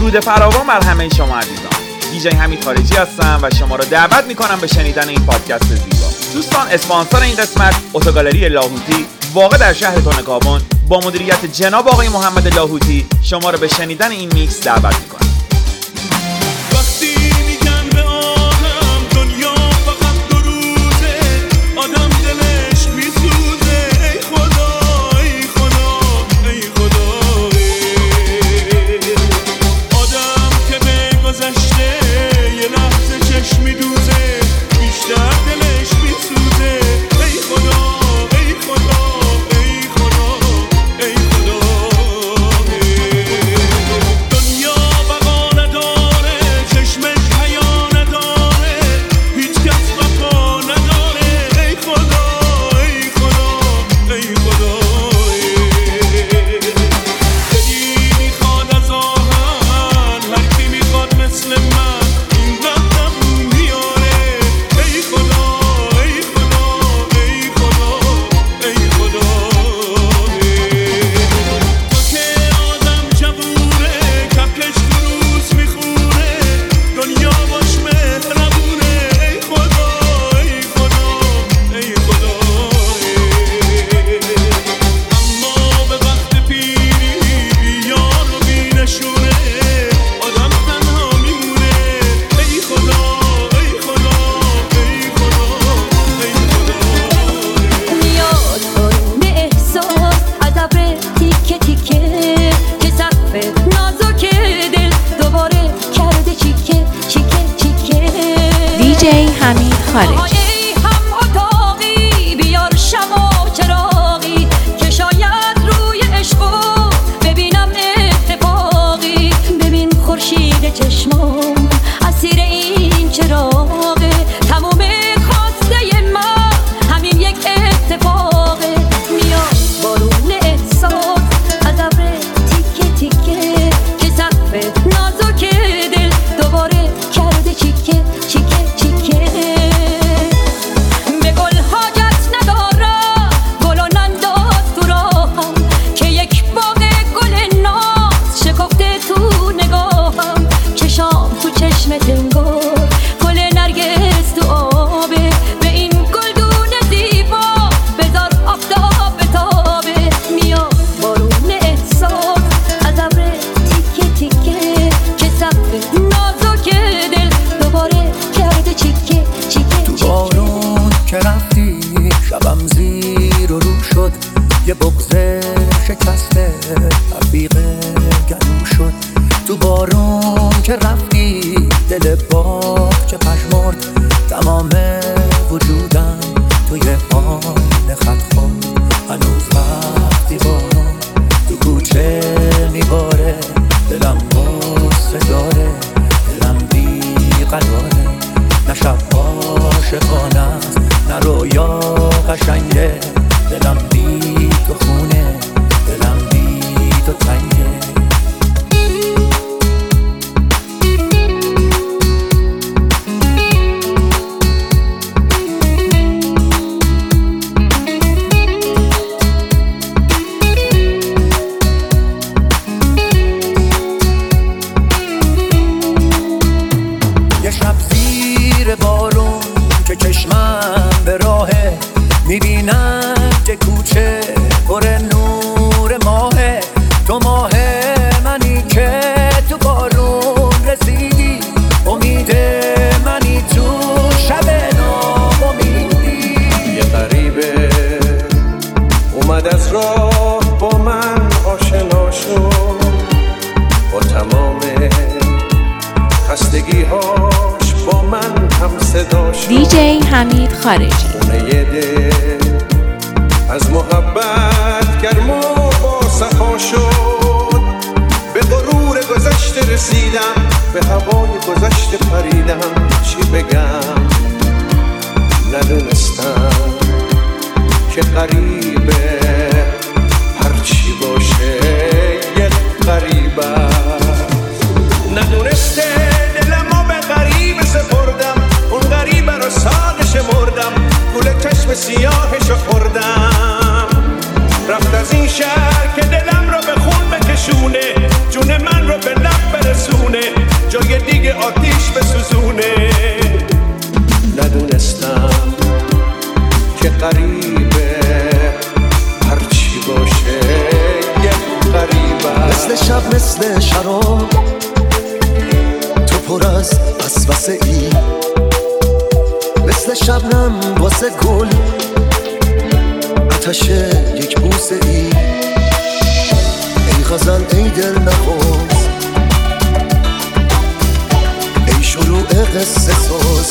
درود فراوان بر همه شما عزیزان. دیجی حمید خارجی هستم و شما را دعوت میکنم به شنیدن این پادکست زیبا. دوستان، اسپانسر این قسمت اتوگالری لاهوتی واقع در شهر تونکابون با مدیریت جناب آقای محمد لاهوتی شما را به شنیدن این میکس دعوت میکنم. حمید خارجی. یه بغض شکسته رفیق گلو شد. تو بارون که رفتی دل باغ چه پشمرد. تمام وجودم توی آن خط خورد. هنوز وقتی بارون تو کوچه میباره دلم غصه داره، دلم بی قراره. نه شب عاشقانه است نه رویا قشنگه. دلم بی تو خونه، دلم بی تو تنگه. یه شب زیر بارون که چشمم به راهه، میبینم که کوچه پر نور ماهه. تو ماه منی که تو بارون رسیدی، امید منی تو شب ناامیدی. یه غریبه اومد از راه با من آشنا شد، با تمام خستگی‌هاش با من هم صدا شد. دیجی حمید خارجی. خونه دل از محبت گرم و با صفا شد. به غرور گذشته رسیدم، به هوای گذشته پریدم. چی بگم ندونستم که غریبه هرچی باشه یک غریبه. ندونسته دلمو به غریبه سپردم، اون غریبه رو ساده شمردم. مثل شب مثل شراب تو پر از وسوسه ای، مثل شبنم واسه گل آتش یک بوسه ای. ای غزل ای دل نواز، ای شروع قصه ساز.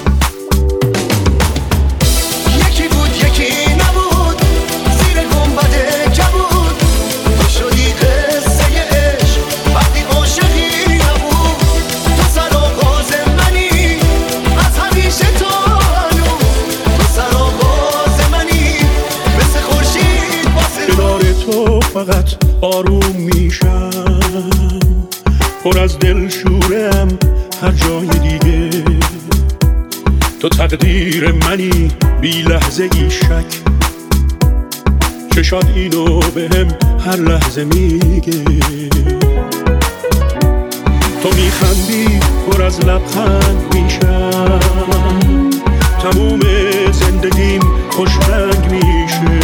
یکی بود یکی نبود، زیر گنبد کبود تو شدی قصه عشق وقتی عاشقی نبود. تو سرآغاز منی از همیشه تو هنوز، تو سرآغاز منی مثل خورشید واسه کنار تو فقط آروم میشم، پر از دل شورم هر جای دیگه. تو تقدیر منی بی لحظه ای شک، چشات اینو بهم هر لحظه میگه. تو میخندی پر از لبخند میشم، تموم زندگیم خوش رنگ میشه.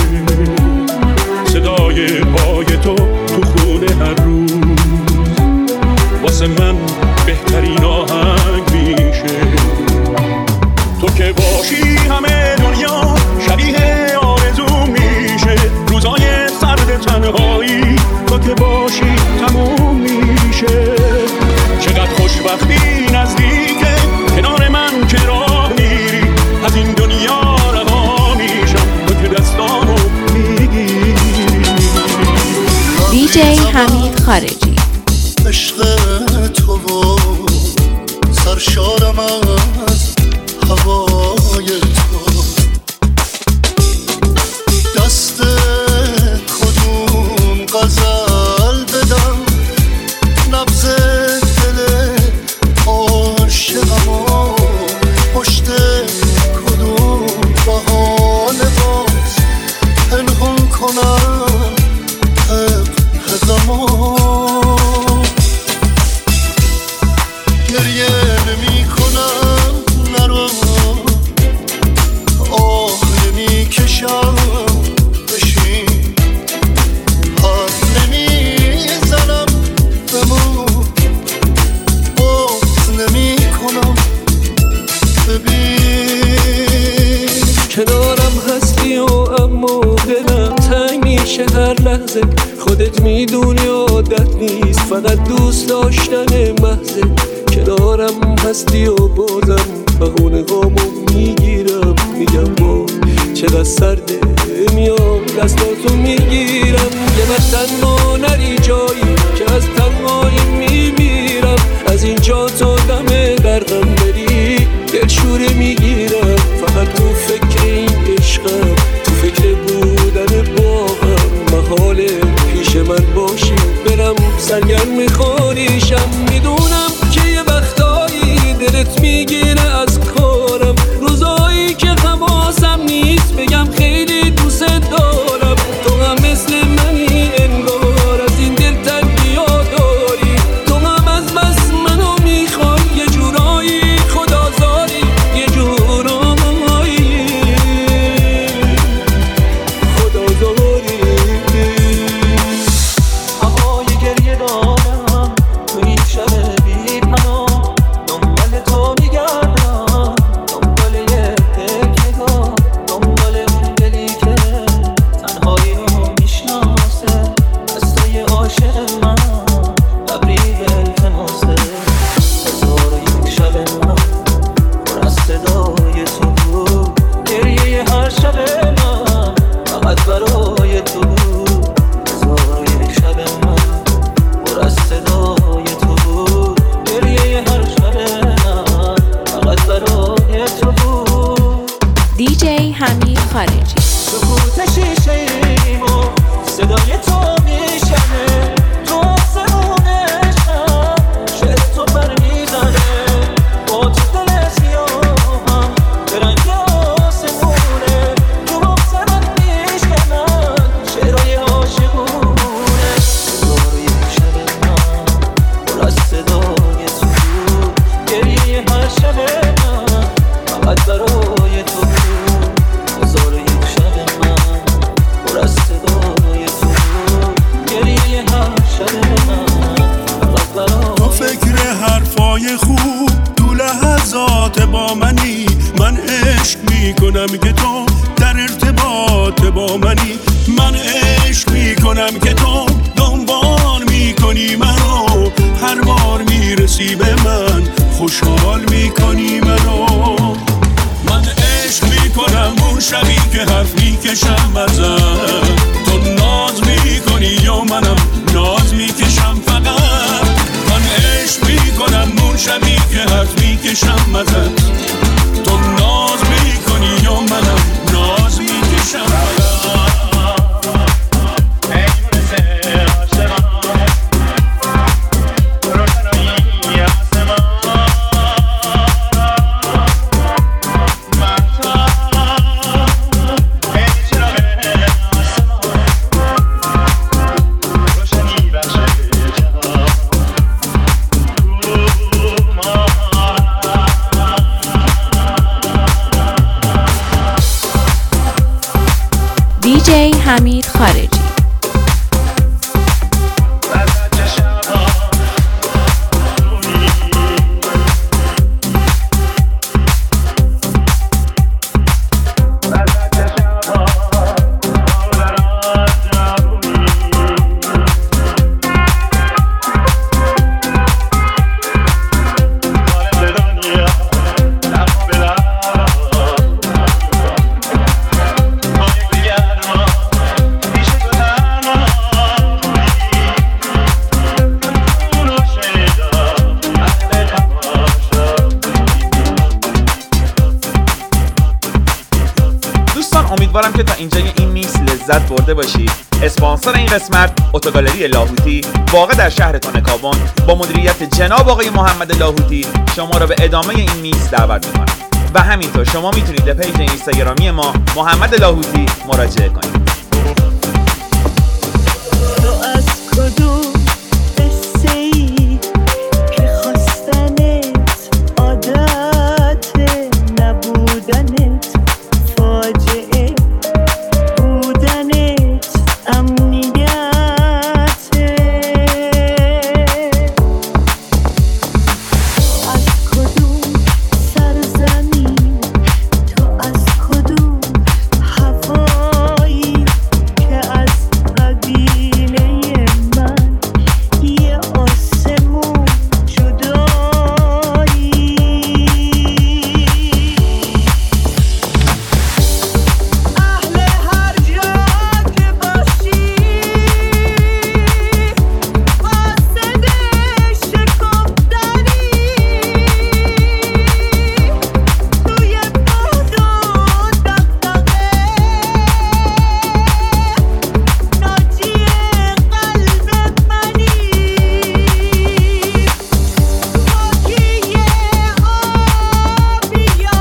صدای پای تو خونه هر روز واسه من بهترین آهنگ میشه. تو که باشی همه دنیا شبیه آرزو میشه. روزای سرد تنهایی تو که باشی تموم میشه. چقدر خوشبختی نزدیکه کنار من که راه میری، از این دنیا رها میشم تو که دستامو میگیری. دیجی حمید خارجی. عشق تو و سرشارم از هوای تو، دست کدوم غزل بدم نبض دل عاشقمو، پشت کدوم بهانه باز پنهان کنم حق غمو. گریه نمی کنم نرو، آه نمی کشم بشین، حرف نمی زنم بمون، باز نمی کنم ببین. کنارم هستی و اما دلم تنگ میشه هر لحظه. خودت میدونی عادت نیست، فقط دوست داشتن محضه. کنارم هستی و بازم بهونه هامو میگیرم، میگم با چقدر سرده، میام دستاتو میگیرم. یه وقت تنها نری جایی که از تنهایی میمیرم. از اینجا تا دم غرقم بری دلشوره میگیرم. فقط تو فکر این عشقم، تو فکر بودن با هم. محاله پیش من باشی برم سرگرم میخوریشم. میدونم که یه وقتایی دلت میگیره از کارم، روزایی که حواسم نیست بگم خیلی دوست دارم. تو هم مثل منی انگار از این دل تنگیا داری، تو هم از بس منو میخوای یه جورایی خدازاری، یه جورایی خدازاری. هوای گریه دارم تو این شب میکنم که تو در ارتباط با منی، من عشق میکنم که تو دنبال میکنی منو، هر بار میرسی به من خوشحال میکنی منو. من عشق میکنم اون شبی که حرف میکشم ازت، تو ناز میکنی یا منم ناز میکشم فقط. من عشق میکنم اون شبی که حرف میکشم ازت، تو ناز میکنی یا منم ناز میکشم فقط. دیجی حمید خارجی. امیدوارم که تا اینجای این میکس لذت برده باشید. اسپانسر این قسمت اتوگالری لاهوتی واقع در شهر تونکابون با مدیریت جناب آقای محمد لاهوتی شما را به ادامه این میکس دعوت میکنم و همینطور شما میتونید به پیج اینستاگرامی ما محمد لاهوتی مراجعه کنید. تو از کدوم قصه‌ای که خواستنت عادت نبودنت فاجعه بودنت امنیته، از کدوم سرزمین تو از کدوم هوایی که از قبیله من یه آسمون جدایی. اهل هر جا که باشی قاصد شکفتنی، توی بعد و دغدغه ناجی قلب منی، خاکی آبی یا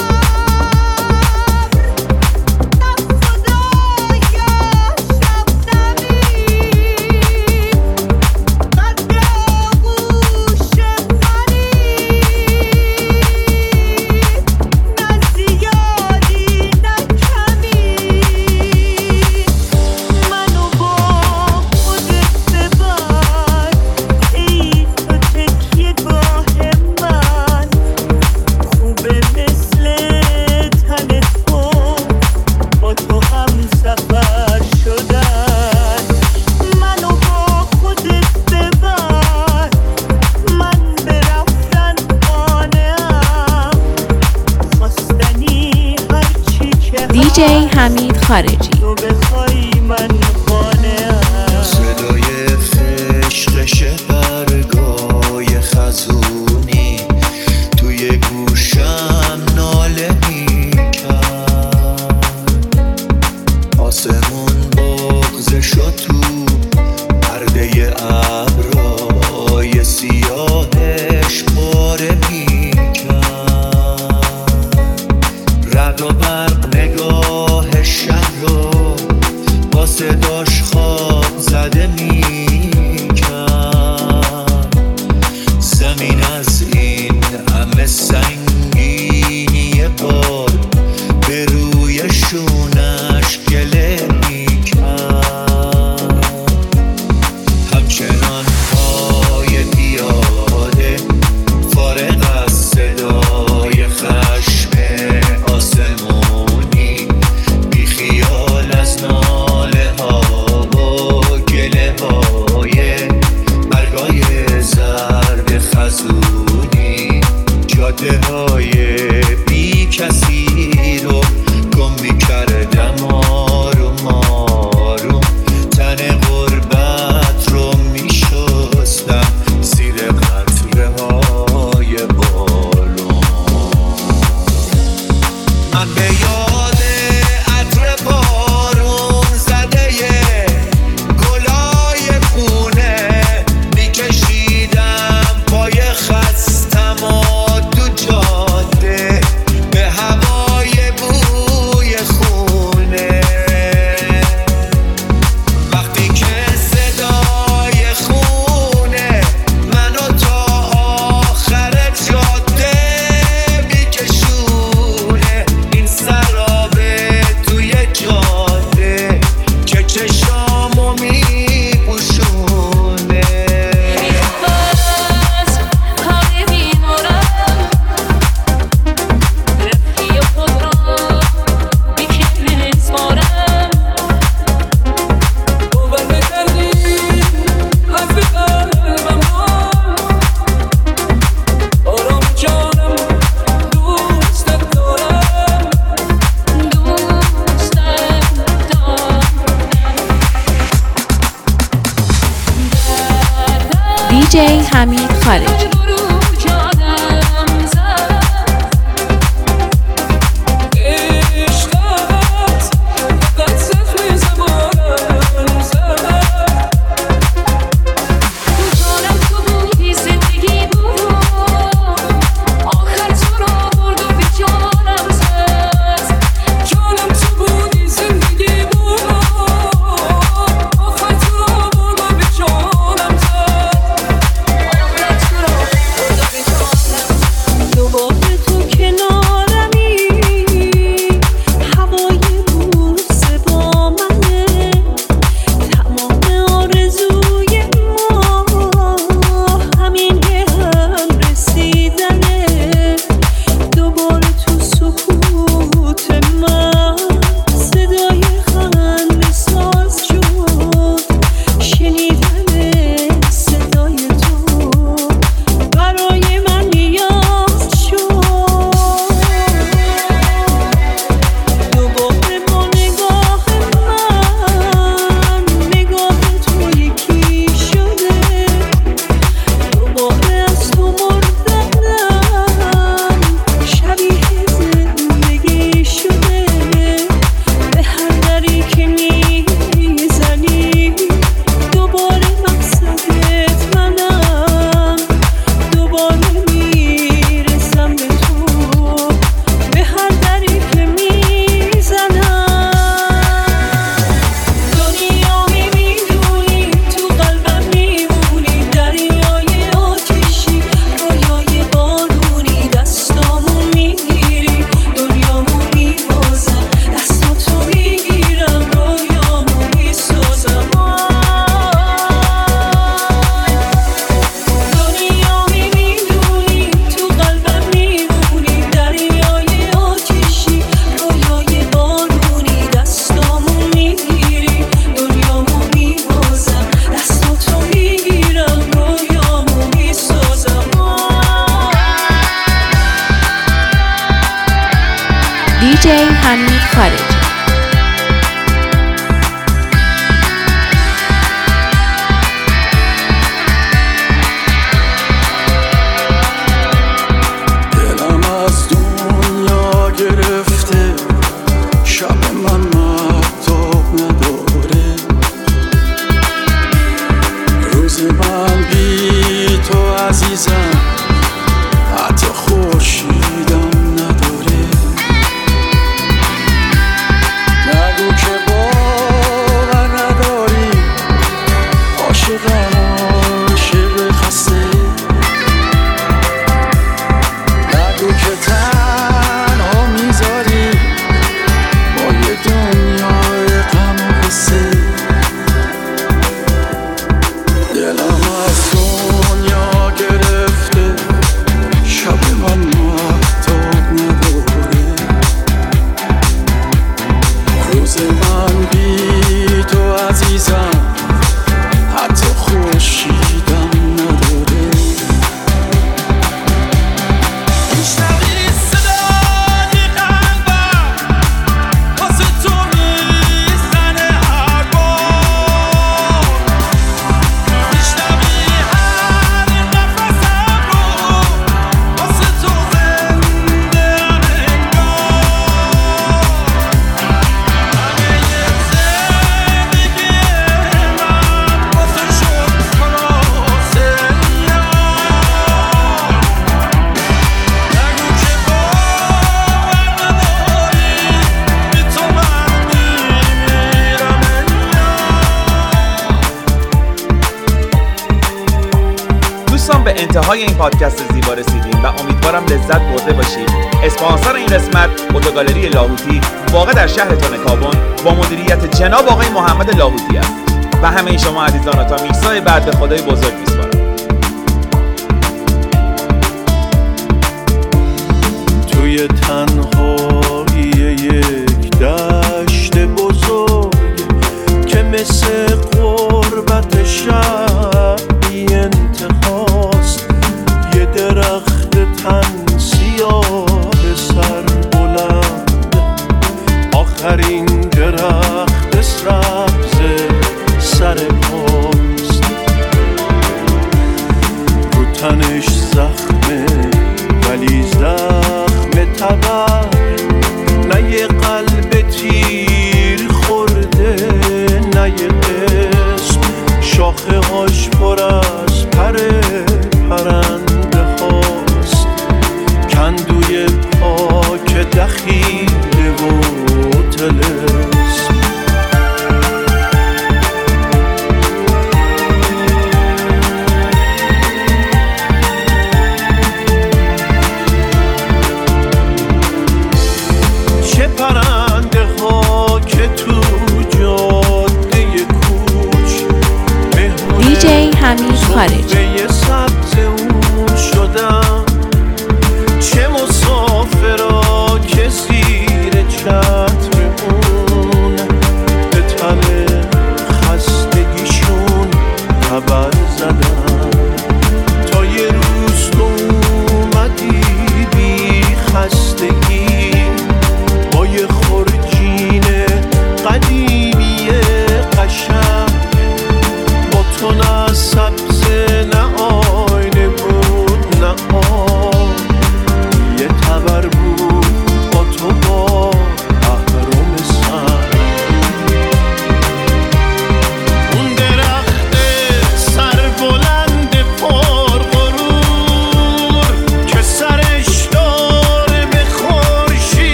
دیجی حمید خارجی. تو بخوای من قانعم. صدای فشقش برگای خزونی توی گوشم ناله میکرد، آسمون بغض شد تو پرده ابرای سیاهش پاره میکرد، رد و برق نگاه شب رو دیجی حمید خارجی. دیجی حمید خارجی. دلم از دنیا گرفته، شب من مهتاب نداره، روز من بی تو عزیزم حتی خورشیدم نداره. نگو که باور نداری، عاشقم عاشق خسته. نگو که تنها میذاری با یه دنیای غم و قصه. دلم از دنیا گرفته، شب من مهتاب نداره، روز من بی تو عزیزم حتی خورشیدم نداره. میشنوی صدای قلبم واسه تو میزنه هر بار، میشنوی هر نفسم رو واسه تو زنده ام انگار. همه زندگی من واسه شد خلاصه یار. نگو که باور نداری، بی تو من میمیرم دوستان به انتهای این پادکست زیبا رسیدیم و امیدوارم لذت برده باشید. اسپانسر این قسمت اتوگالری لاهوتی واقع در شهر تانکابون با مدیریت جناب آقای محمد لاهوتی است و همه شما عزیزان تا میکسای بعد به خدای بزرگ میسپارم. توی تنهایی یک دشت بزرگ که مثل غربت شب بی انتهاست، یه درخت تن سیاه سر بلند، آخرین درخت سبز سر پاست. شاخه هاش پر از پر پرنده هاست، کندوی پاک دخیله و طلسم. چه پرنده ها که تو جاده کوچ دیجی حمید خارجی به سبز اون شدم، چه مسافرا که زیر چتر اون به تن خستگیشون خبر زدن، تا یه روز تو اومدی بی خستگی با یه خورجین قدیمی قشنگ، با تو نصب